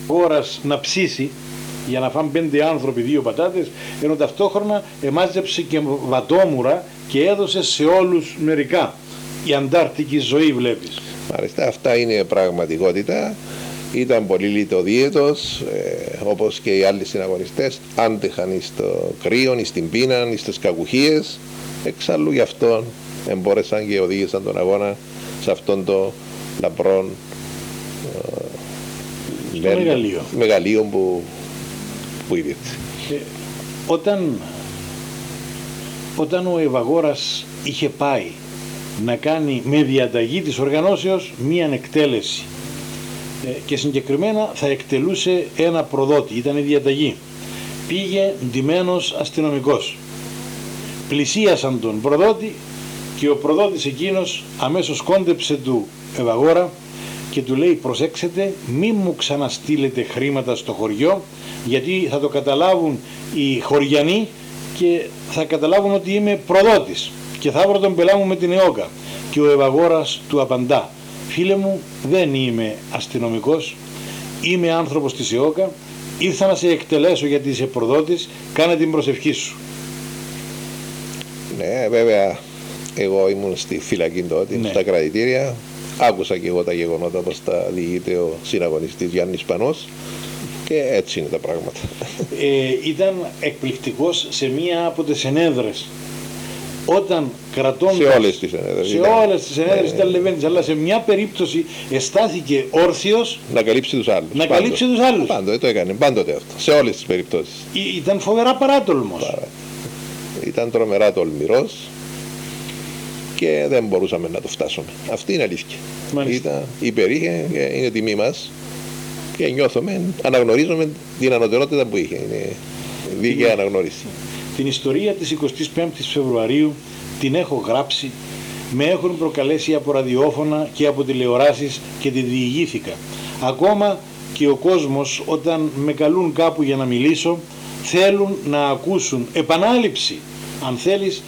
ώρας να ψήσει για να φάνε 5 άνθρωποι 2 πατάτες, ενώ ταυτόχρονα εμάζεψε και βατόμουρα και έδωσε σε όλους μερικά. Η αντάρτικη ζωή βλέπεις. Μάλιστα, αυτά είναι πραγματικότητα. Ήταν πολύ λιτοδίαιτος, όπως και οι άλλοι συναγωνιστές, άντεχαν στο κρύο, στην πείνα, στις κακουχίες. Εξάλλου γι' αυτό εμπόρεσαν και οδήγησαν τον αγώνα σε αυτόν το λαμπρόν μεγαλείο που υπήρξε. Όταν ο Ευαγόρας είχε πάει να κάνει με διαταγή της οργανώσεως μία εκτέλεση και συγκεκριμένα θα εκτελούσε ένα προδότη, ήταν η διαταγή, πήγε ντυμένος αστυνομικός, πλησίασαν τον προδότη και ο προδότης εκείνος αμέσως κόντεψε του Ευαγόρα και του λέει: προσέξτε, μη μου ξαναστείλετε χρήματα στο χωριό, γιατί θα το καταλάβουν οι χωριανοί και θα καταλάβουν ότι είμαι προδότης και θα βρω τον πελά μου με την ΕΟΚΑ. Και ο Ευαγόρας του απαντά: φίλε μου, δεν είμαι αστυνομικός, είμαι άνθρωπος της ΕΟΚΑ, ήρθα να σε εκτελέσω γιατί είσαι προδότης, κάνε την προσευχή σου. Ναι, βέβαια, εγώ ήμουν στη φυλακή τότε, στα κρατητήρια, άκουσα και εγώ τα γεγονότα πως τα διηγείται ο συναγωνιστής Γιάννης Πανός και έτσι είναι τα πράγματα. Ήταν εκπληκτικός σε μία από τις ενέδρες. Όταν κρατώντας... Σε όλες τις ενέδρες. Σε όλες τις ενέδρες ήταν Λεβέντης, αλλά σε μια περίπτωση αισθάθηκε όρθιος να καλύψει τους άλλους. Να καλύψει τους άλλους. Πάντοτε το έκανε, πάντοτε αυτό. Σε όλες τις περιπτώσεις. Ήταν φοβερά παράτολμος. Ήταν τρομερά τολμηρός και δεν μπορούσαμε να το φτάσουμε. Αυτή είναι αλήθεια. Υπερήχε και είναι τιμή μας και νιώθουμε, αναγνωρίζουμε την ανωτερότητα που είχε. Είναι δίκαια αναγνώριση. Την ιστορία της 25ης Φεβρουαρίου την έχω γράψει, με έχουν προκαλέσει από ραδιόφωνα και από τηλεοράσεις και τη διηγήθηκα. Ακόμα και ο κόσμος όταν με καλούν κάπου για να μιλήσω θέλουν να ακούσουν επανάληψη, αν θέλεις,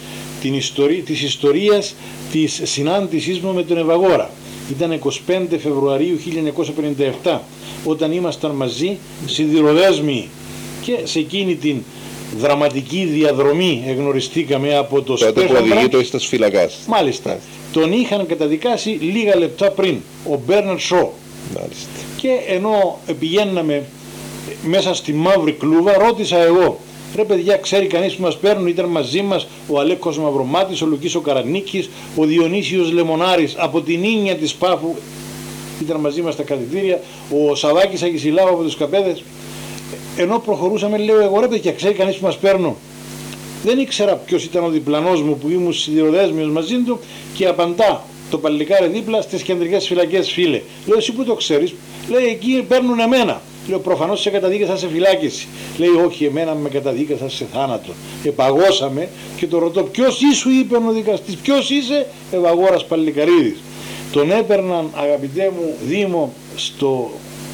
της ιστορίας της συνάντησής μου με τον Ευαγόρα. Ήταν 25 Φεβρουαρίου 1957 όταν ήμασταν μαζί σιδηροδέσμοι και σε εκείνη την δραματική διαδρομή εγνωριστήκαμε από το Σπέχαμπρα. Τότε που οδηγεί το εις φυλακάς. Μάλιστα. Τον είχαν καταδικάσει λίγα λεπτά πριν, ο Μπέρναρτ Σο. Μάλιστα. Και ενώ πηγαίναμε μέσα στη μαύρη κλούβα, ρώτησα εγώ: ρε παιδιά, ξέρει κανείς που μας παίρνουν? Ήταν μαζί μας ο Αλέκος Μαυρομάτης, ο Λουκής ο Καρανίκης, ο Διονύσιος Λεμονάρης από την Ίνια της Πάφου, ήταν μαζί μας στα κρατητήρια, ο Σαβάκης Αγισιλάου από τους Καπέδες. Ενώ προχωρούσαμε, λέω εγώ: ρε παιδιά, ξέρει κανείς που μας παίρνουν? Δεν ήξερα ποιος ήταν ο διπλανός μου που ήμουν σιδηροδέσμιος μαζί του και απαντά το παλικάρι δίπλα: στις κεντρικές φυλακές, φίλε. Λέω: εσύ που το ξέρεις? Λέει: εκεί παίρνουν εμένα. Λέω: προφανώς σε καταδίκασαν σε φυλάκιση. Λέει: όχι, εμένα με καταδίκασαν σε θάνατο. Επαγώσαμε και το ρωτώ: ποιος είσαι? Είπε ο δικαστής. Ποιος είσαι? Ευαγόρας Παλικαρίδης. Τον έπαιρναν, αγαπητέ μου Δήμο, στο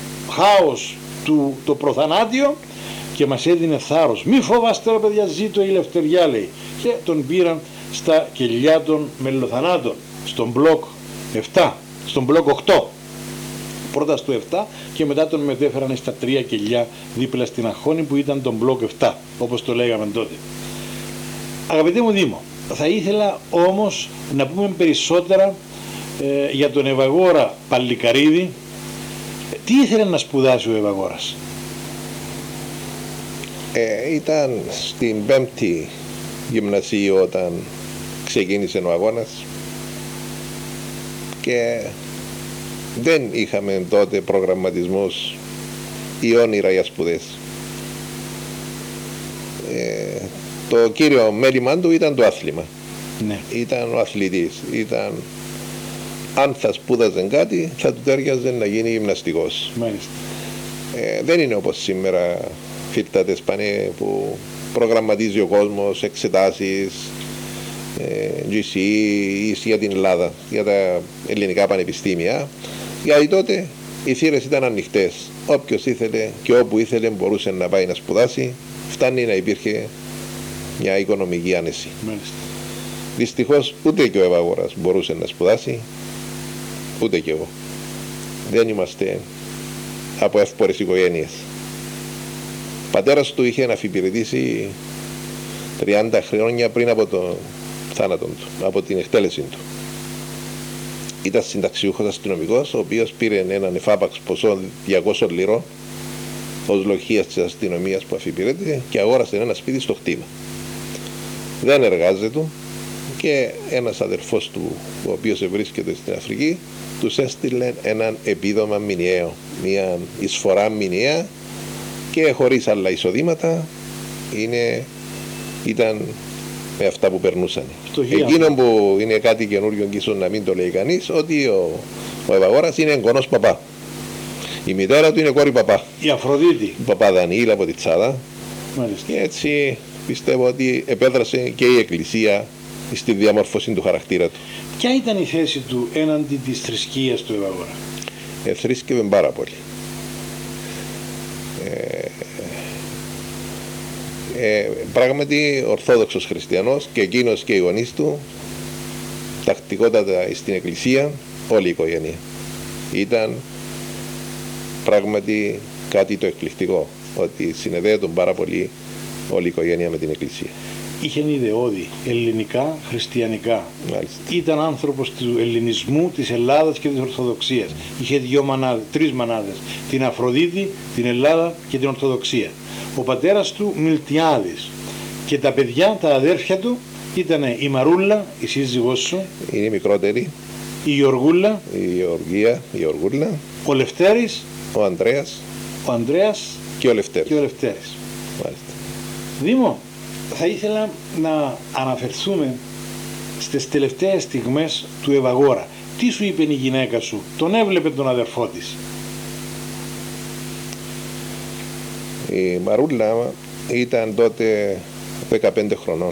χάος του το προθανάτιο και μας έδινε θάρρος. Μη φοβάστε ρε παιδιά, ζήτω η ελευθεριά, λέει. Και τον πήραν στα κελιά των μελοθανάτων, στον μπλοκ 7, στον μπλοκ 8. Πρώτα στο 7 και μετά τον μετέφεραν στα 3 κελιά δίπλα στην Αχώνη που ήταν τον μπλοκ 7, όπως το λέγαμε τότε. Αγαπητέ μου Δήμο, θα ήθελα όμως να πούμε περισσότερα για τον Ευαγόρα Παλικαρίδη. Τι ήθελε να σπουδάσει ο Ευαγόρας? Ήταν στην 5η γυμνασίου όταν ξεκίνησε ο αγώνας και δεν είχαμε τότε προγραμματισμούς ή όνειρα για σπουδές. Το κύριο μέλημά του ήταν το άθλημα. Ναι. Ήταν ο αθλητής. Ήταν, αν θα σπούδαζε κάτι θα του τέριαζε να γίνει γυμναστικός. Μάλιστα. Δεν είναι όπως σήμερα φοιτητές πάνε που προγραμματίζει ο κόσμος, εξετάσεις, GCE ή για την Ελλάδα, για τα ελληνικά πανεπιστήμια. Γιατί τότε οι θύρες ήταν ανοιχτές. Όποιος ήθελε και όπου ήθελε μπορούσε να πάει να σπουδάσει, φτάνει να υπήρχε μια οικονομική άνεση. Μάλιστα. Δυστυχώς ούτε και ο Ευαγόρας μπορούσε να σπουδάσει, ούτε και εγώ. Δεν είμαστε από εύπορες οικογένειες. Ο πατέρας του είχε αφιπηρετήσει 30 χρόνια πριν από τον θάνατο του, από την εκτέλεση του. Ήταν συνταξιούχος αστυνομικός, ο οποίος πήρε έναν εφάπαξ ποσό 200 λιρών ως λοχείας της αστυνομίας που αφιπηρέτησε και αγόρασε ένα σπίτι στο Χτίμα. Δεν εργάζεται και ένας αδερφός του, ο οποίος βρίσκεται στην Αφρική, τους έστειλε έναν επίδομα μηνιαίο, μια εισφορά μηνιαία και χωρίς άλλα εισοδήματα ήταν με αυτά που περνούσαν. Εκείνο που είναι κάτι καινούριο και ίσως να μην το λέει κανείς, ότι ο Ευαγόρας είναι εγγονός παπά. Η μητέρα του είναι κόρη παπά. Η Αφροδίτη. Η παπά Δανίλα από τη Τσάδα. Μάλιστα. Και έτσι πιστεύω ότι επέδρασε και η Εκκλησία στη διαμόρφωση του χαρακτήρα του. Ποια ήταν η θέση του έναντι της θρησκείας του Ευαγόρα? Θρήσκευε πάρα πολύ. Πράγματι ορθόδοξος χριστιανός και εκείνος και οι γονείς του, τακτικότατα στην Εκκλησία, όλη η οικογένεια. Ήταν πράγματι κάτι το εκπληκτικό, ότι συνεδέεται πάρα πολύ όλη η οικογένεια με την Εκκλησία. Είχε ιδεώδη ελληνικά, χριστιανικά. Μάλιστα. Ήταν άνθρωπος του ελληνισμού, της Ελλάδας και της Ορθοδοξίας. Είχε τρεις μανάδες, την Αφροδίτη, την Ελλάδα και την Ορθοδοξία. Ο πατέρας του Μιλτιάδης και τα παιδιά, τα αδέρφια του, ήταν η Μαρούλα, η σύζυγός σου, είναι η μικρότερη, η Γεωργούλα, η Γεωργούλα, ο Λευτέρης, ο Ανδρέας και ο Λευτέρης. Μάλιστα. Δήμο, θα ήθελα να αναφερθούμε στις τελευταίες στιγμές του Ευαγόρα. Τι σου είπε η γυναίκα σου? Τον έβλεπε τον αδερφό της. Η Μαρούλα ήταν τότε 15 χρονών.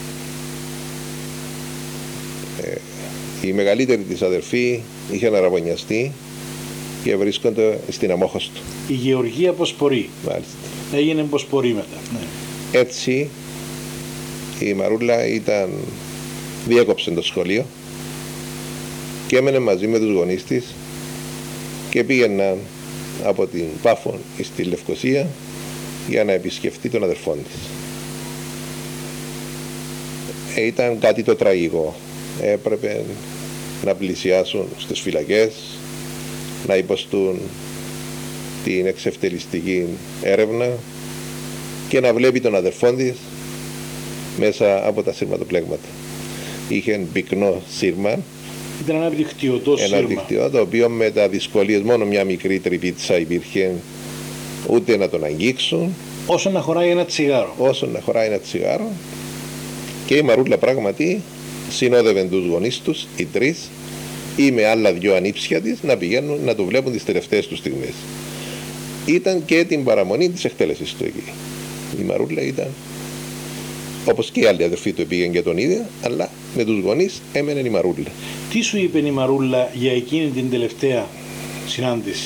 Η μεγαλύτερη της αδερφή είχε αναραβωνιαστεί και βρίσκονται στην αμόχωστο. Η Γεωργία Ποσπορή. Μάλιστα. Έγινε Ποσπορή μετά. Ναι. Έτσι η Μαρούλα διέκοψε το σχολείο και έμενε μαζί με τους γονείς της και πήγαιναν από την Πάφο στη Λευκοσία για να επισκεφτεί τον αδερφόν της. Ήταν κάτι το τραγικό. Έπρεπε να πλησιάσουν στις φυλακές, να υποστούν την εξευτελιστική έρευνα και να βλέπει τον αδερφόν της μέσα από τα σύρματοπλέγματα. Είχε πυκνό σύρμα. Ήταν ένα δικτυωτό σύρμα. Ένα δικτυωτό, το οποίο με τα δυσκολίες, μόνο μια μικρή τρυπίτσα υπήρχε, ούτε να τον αγγίξουν. Όσο να χωράει ένα τσιγάρο. Και η Μαρούλα πράγματι συνόδευε τους γονείς τους, οι τρεις, ή με άλλα δυο ανήψια της, να πηγαίνουν να το βλέπουν τις τελευταίες τους στιγμές. Ήταν και την παραμονή της εκτέλεσης του εκεί. Η Μαρούλα ήταν, όπως και οι άλλοι αδερφοί του πήγαν και τον ίδιο, αλλά με τους γονείς έμενε η Μαρούλα. Τι σου είπε η Μαρούλα για εκείνη την τελευταία συνάντηση?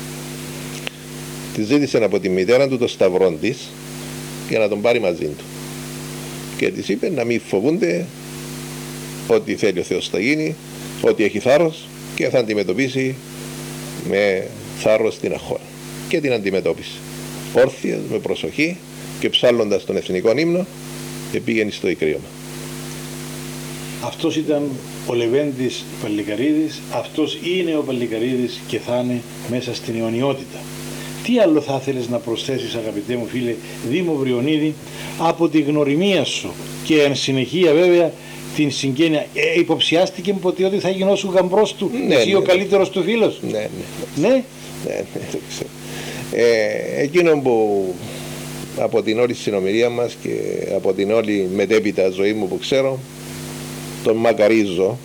Τη ζήτησε από τη μητέρα του το σταυρό της για να τον πάρει μαζί του. Και της είπε να μην φοβούνται, ό,τι θέλει ο Θεός θα γίνει, ότι έχει θάρρος και θα αντιμετωπίσει με θάρρος την αγχώρα. Και την αντιμετώπισε. Όρθια, με προσοχή και ψάλλοντας τον εθνικό ύμνο και πήγαινε στο ικρίωμα. Αυτός ήταν ο Λεβέντης Παλικαρίδης, αυτός είναι ο Παλικαρίδης και θα είναι μέσα στην αιωνιότητα. Τι άλλο θα ήθελες να προσθέσεις, αγαπητέ μου φίλε Δήμο Βριονίδη, από τη γνωριμία σου και εν συνεχεία βέβαια την συγγένεια? Υποψιάστηκε ποτέ ότι θα γινώσου γαμπρός του, εσύ ο καλύτερος του φίλος? Ναι. Το ξέρω. Εκείνο που από την όλη συνομιλία μας και από την όλη μετέπειτα ζωή μου που ξέρω, τον μακαρίζω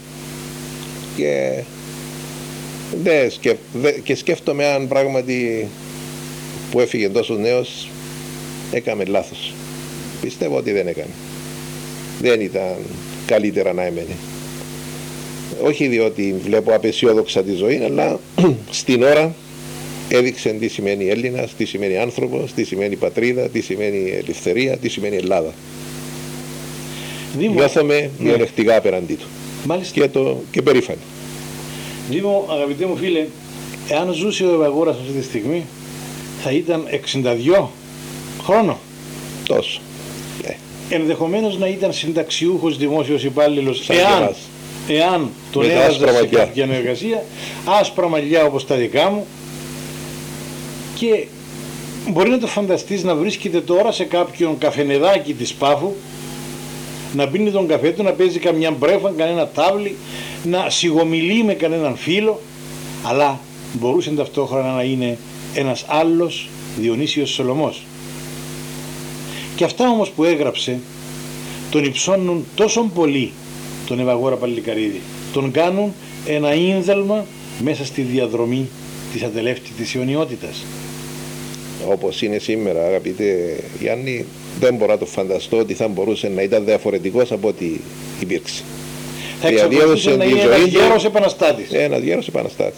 και σκέφτομαι αν πράγματι που έφυγε τόσο νέος έκαμε λάθος. Πιστεύω ότι δεν έκανε. Δεν ήταν καλύτερα να έμενε. Όχι διότι βλέπω απεσιόδοξα τη ζωή, αλλά στην ώρα έδειξε τι σημαίνει Έλληνας, τι σημαίνει άνθρωπος, τι σημαίνει πατρίδα, τι σημαίνει ελευθερία, τι σημαίνει Ελλάδα. Νιώθαμε μειονεκτικά απέναντί του. Μάλιστα. Και περήφανοι. Δήμο, αγαπητέ μου φίλε, εάν ζούσε ο Ευαγόρας αυτή τη στιγμή, θα ήταν 62 χρόνο. Τόσο. Ενδεχομένως να ήταν συνταξιούχος δημόσιος υπάλληλος, εάν τον με έβαζα σε κάποια εργασία, άσπρα μαλλιά όπως τα δικά μου, και μπορεί να το φανταστείς να βρίσκεται τώρα σε κάποιον καφενεδάκι της Πάφου, να πίνει τον καφέ του, να παίζει καμιά μπρέφα, κανένα τάβλι, να σιγομιλεί με κανέναν φίλο, αλλά μπορούσε ταυτόχρονα να είναι ένας άλλος Διονύσιος Σολωμός. Και αυτά όμως που έγραψε τον υψώνουν τόσο πολύ τον Ευαγόρα Παλλικαρίδη, τον κάνουν ένα ίνδαλμα μέσα στη διαδρομή της ατελεύτητης αιωνιότητας. Όπως είναι σήμερα, αγαπητέ Γιάννη, δεν μπορώ να το φανταστώ ότι θα μπορούσε να ήταν διαφορετικός από ό,τι υπήρξε. Θα εξακολουθούσε να είναι ένας γέρος επαναστάτης. Ένας γέρος επαναστάτης.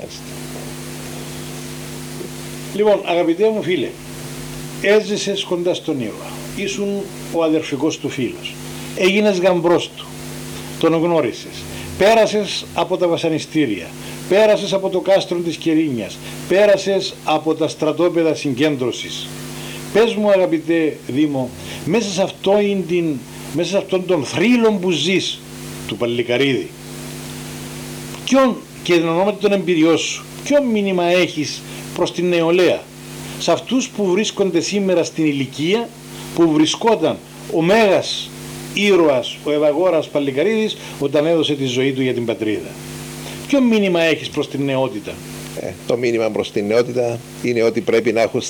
Λοιπόν, αγαπητέ μου φίλε, έζησες κοντά στον Ήρωα, ήσουν ο αδερφικός του φίλος, έγινες γαμπρός του, τον γνώρισες, πέρασες από τα βασανιστήρια, πέρασες από το κάστρο της Κερίνιας, πέρασες από τα στρατόπεδα συγκέντρωσης. Πες μου, αγαπητέ Δήμο, μέσα σε αυτόν τον θρύλο που ζεις του Παλλικαρίδη, ποιον, και εν ονόματι των εμπειριών σου, ποιο μήνυμα έχεις προς την νεολαία, σε αυτούς που βρίσκονται σήμερα στην ηλικία που βρισκόταν ο μέγας ήρωας, ο Ευαγόρας Παλλικαρίδης, όταν έδωσε τη ζωή του για την πατρίδα? Ποιο μήνυμα έχεις προς την νεότητα? Το μήνυμα προς την νεότητα είναι ότι πρέπει να έχουν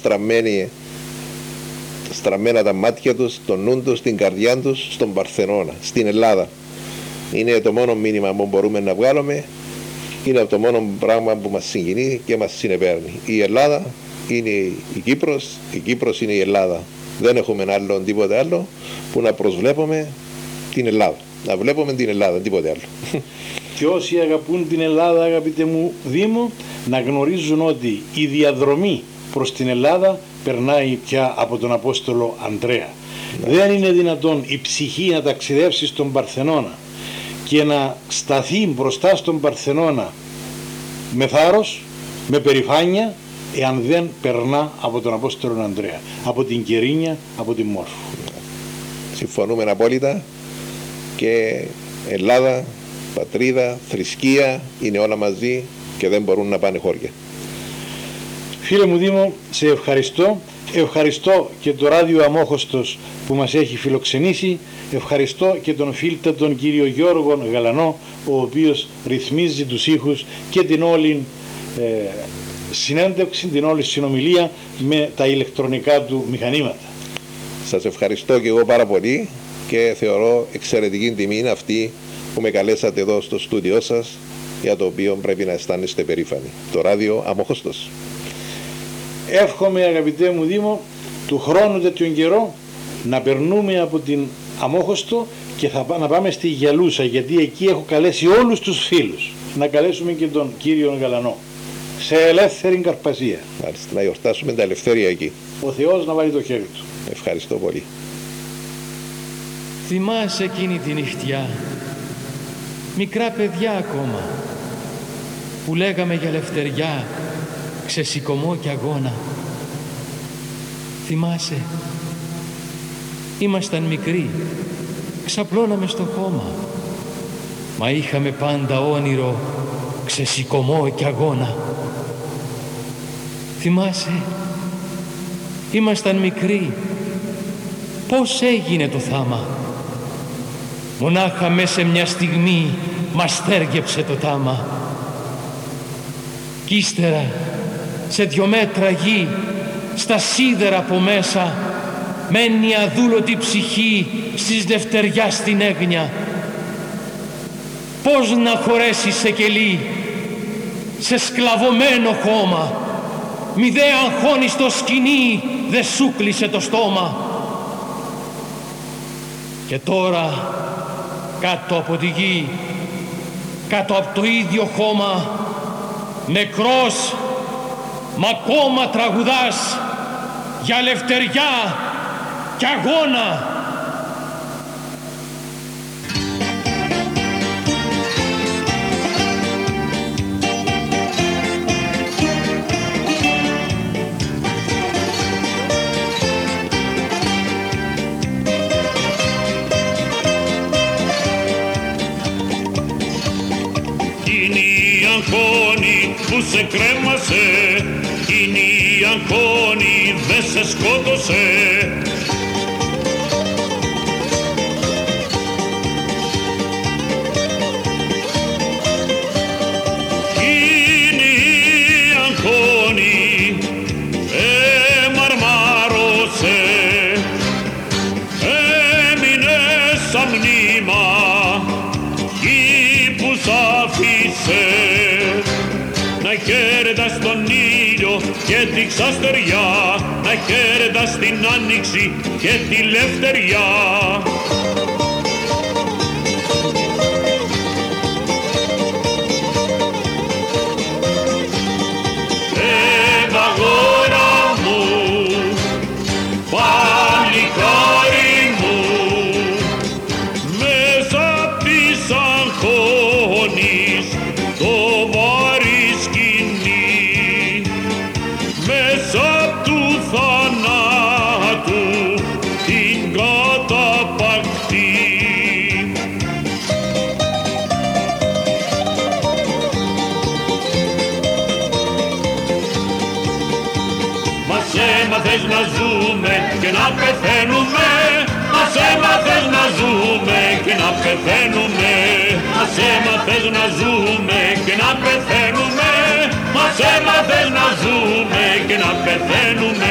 στραμμένα τα μάτια τους, τον νου τους, την καρδιά τους στον Παρθενώνα, στην Ελλάδα. Είναι το μόνο μήνυμα που μπορούμε να βγάλουμε, είναι το μόνο πράγμα που μας συγκινεί και μας συνεπέρνει. Η Ελλάδα είναι η Κύπρος είναι η Ελλάδα. Δεν έχουμε άλλο τίποτε άλλο που να προσβλέπουμε την Ελλάδα. Να βλέπουμε την Ελλάδα, τίποτε άλλο. Και όσοι αγαπούν την Ελλάδα, αγαπητέ μου Δήμο, να γνωρίζουν ότι η διαδρομή προς την Ελλάδα περνάει πια από τον Απόστολο Ανδρέα. Δεν είναι δυνατόν η ψυχή να ταξιδεύσει στον Παρθενώνα και να σταθεί μπροστά στον Παρθενώνα με θάρρος, με περηφάνεια, εάν δεν περνά από τον Απόστολο Ανδρέα, από την Κερίνια, από την Μόρφου. Συμφωνούμε απόλυτα, και Ελλάδα, πατρίδα, θρησκεία είναι όλα μαζί και δεν μπορούν να πάνε χώρια. Φίλε μου Δήμο, σε ευχαριστώ. Ευχαριστώ και το ράδιο Αμόχωστος που μας έχει φιλοξενήσει. Ευχαριστώ και τον φίλτα τον κύριο Γιώργο Γαλανό, ο οποίος ρυθμίζει τους ήχους και την όλη συνέντευξη, την όλη συνομιλία με τα ηλεκτρονικά του μηχανήματα. Σας ευχαριστώ και εγώ πάρα πολύ και θεωρώ εξαιρετική τιμή είναι αυτή που με καλέσατε εδώ στο στούντιό σας, για το οποίο πρέπει να αισθάνεστε περήφανοι. Το ράδιο Αμόχωστος. Εύχομαι, αγαπητέ μου Δήμο, του χρόνου τέτοιον καιρό να περνούμε από την Αμόχωστο και να πάμε στη Γιαλούσα, γιατί εκεί έχω καλέσει όλους τους φίλους. Να καλέσουμε και τον κύριο Γαλανό σε ελεύθερη Καρπασία. Μάλιστα, να γιορτάσουμε τα ελευθερία εκεί. Ο Θεός να βάλει το χέρι του. Ευχαριστώ πολύ. Θυμάσαι εκείνη τη νυχτιά, μικρά παιδιά ακόμα, που λέγαμε για ελευθεριά, ξεσηκωμό και αγώνα. Θυμάσαι, ήμασταν μικροί, ξαπλώναμε στο χώμα, μα είχαμε πάντα όνειρο, ξεσηκωμό και αγώνα. Θυμάσαι, ήμασταν μικροί, πώς έγινε το θάμα. Μονάχα μέσα σε μια στιγμή μας θέργεψε το τάμα. Κι ύστερα, σε 2 μέτρα γη, στα σίδερα από μέσα, μένει αδούλωτη ψυχή στις νευτεριά στην έγνοια. Πώς να χωρέσει σε κελί, σε σκλαβωμένο χώμα, μη δε αγχώνει στο σκηνή, δε σου κλείσε το στόμα. Και τώρα, κάτω από τη γη, κάτω από το ίδιο χώμα, νεκρός, μα ακόμα τραγουδάς για ελευθεριά και αγώνα. σε κρέμασε, εκείνη η αγχώνη δε σε σκότωσε. Εκείνη η αγχώνη μαρμάρωσε, έμεινε σαν μνήμα εκεί που σ' άφησε. Να χαίρετας τον ήλιο και τη ξαστεριά, να χαίρετας την άνοιξη και τη λευτεριά. Αγόρα μου, παλικάρι μου, μέσα απ' της αγχώνης το βαρύ σκηνή, μέσα απ' του θανάτου την καταπακτή. Μας έμαθες να ζούμε και να πεθαίνουμε, μας έμαθες να ζούμε και να πεθαίνουμε, μας έμαθες να ζούμε και να πεθαίνουμε, μας έμαθες να ζούμε και να πεθαίνουμε.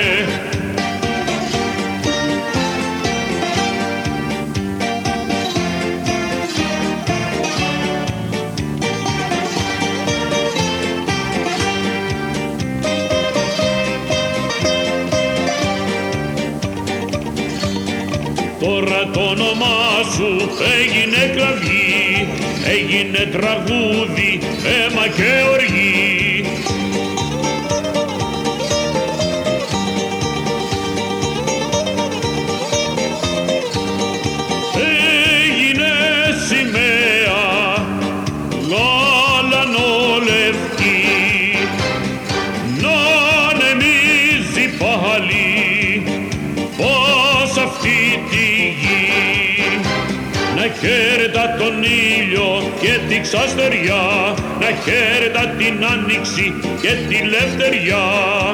Τώρα το όνομά σου έγινε κραυγή, έγινε τραγούδι, αίμα και οργή. Έγινε σημαία γαλανόλευκη, να ανεμίζει πάλι πως αυτή τη γη. Να χαίρετα τον ήλιο και τη ξαστεριά, να χαίρετα την άνοιξη και τη λευτεριά.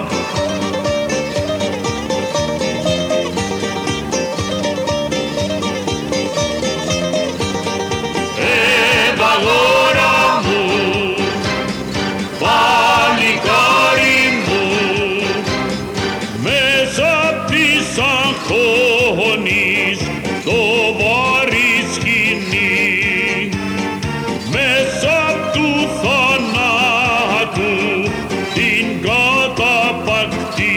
Αγόρα μου, παλικάρι μου, μέσα απ' της αγχώνης το βαρύ σκηνή, μέσα απ' του θανάτου την καταπακτή.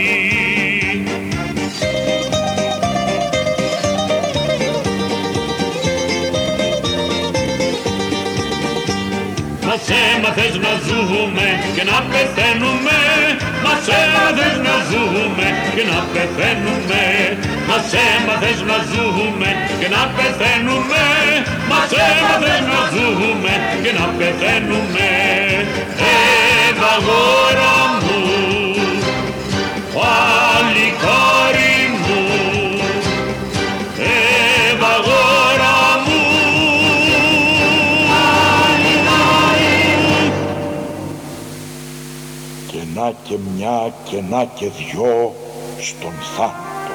Μας έμαθες να ζούμε και να πεθαίνουμε, μας έμαθες να ζούμε και να πεθαίνουμε, μας έμαθες να ζούμε και να πεθαίνουμε, μας έμαθες να ζούμε και να πεθαίνουμε. Αγόρα μου, παλικάρι μου, αγόρα μου. Και να και μια και να και δυο στον θάνατο,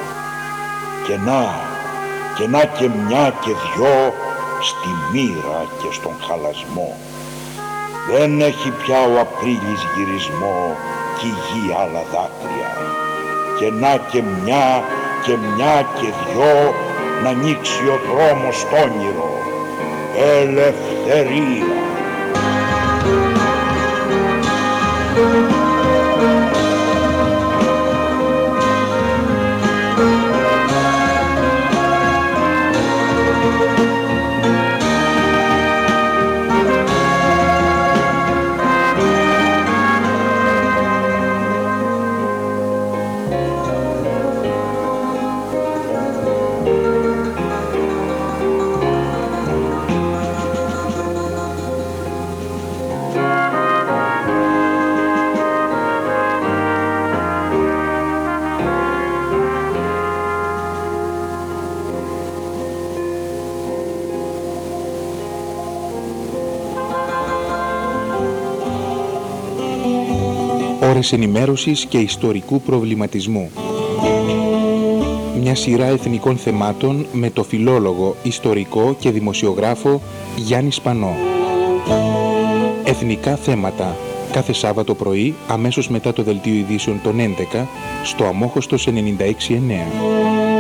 και να και μια και δυο στη μοίρα και στον χαλασμό. Δεν έχει πια ο Απρίλης γυρισμό κι η γη άλλα δάκρυα. Και να και μια και δυο να ανοίξει ο δρόμος στο όνειρο. Ελευθερία. ώρες ενημέρωσης και ιστορικού προβληματισμού. Μια σειρά εθνικών θεμάτων με το φιλόλογο, ιστορικό και δημοσιογράφο Γιάννη Σπανό. Εθνικά θέματα, κάθε Σάββατο πρωί, αμέσως μετά το δελτίο ειδήσεων των 11, στο αμόχωστος 96.9.